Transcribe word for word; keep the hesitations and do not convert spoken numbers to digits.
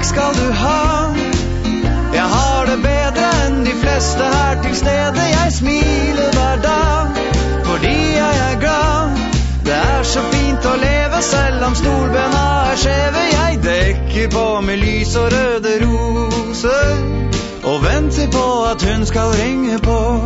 takk skal du ha. Jeg har det bedre enn de fleste her til stede. Jeg smiler hver dag, fordi jeg er glad. Det er så fint å leve selv om storbena er skjeve. Jeg dekker på med lys og røde roser og venter på at hun skal ringe på.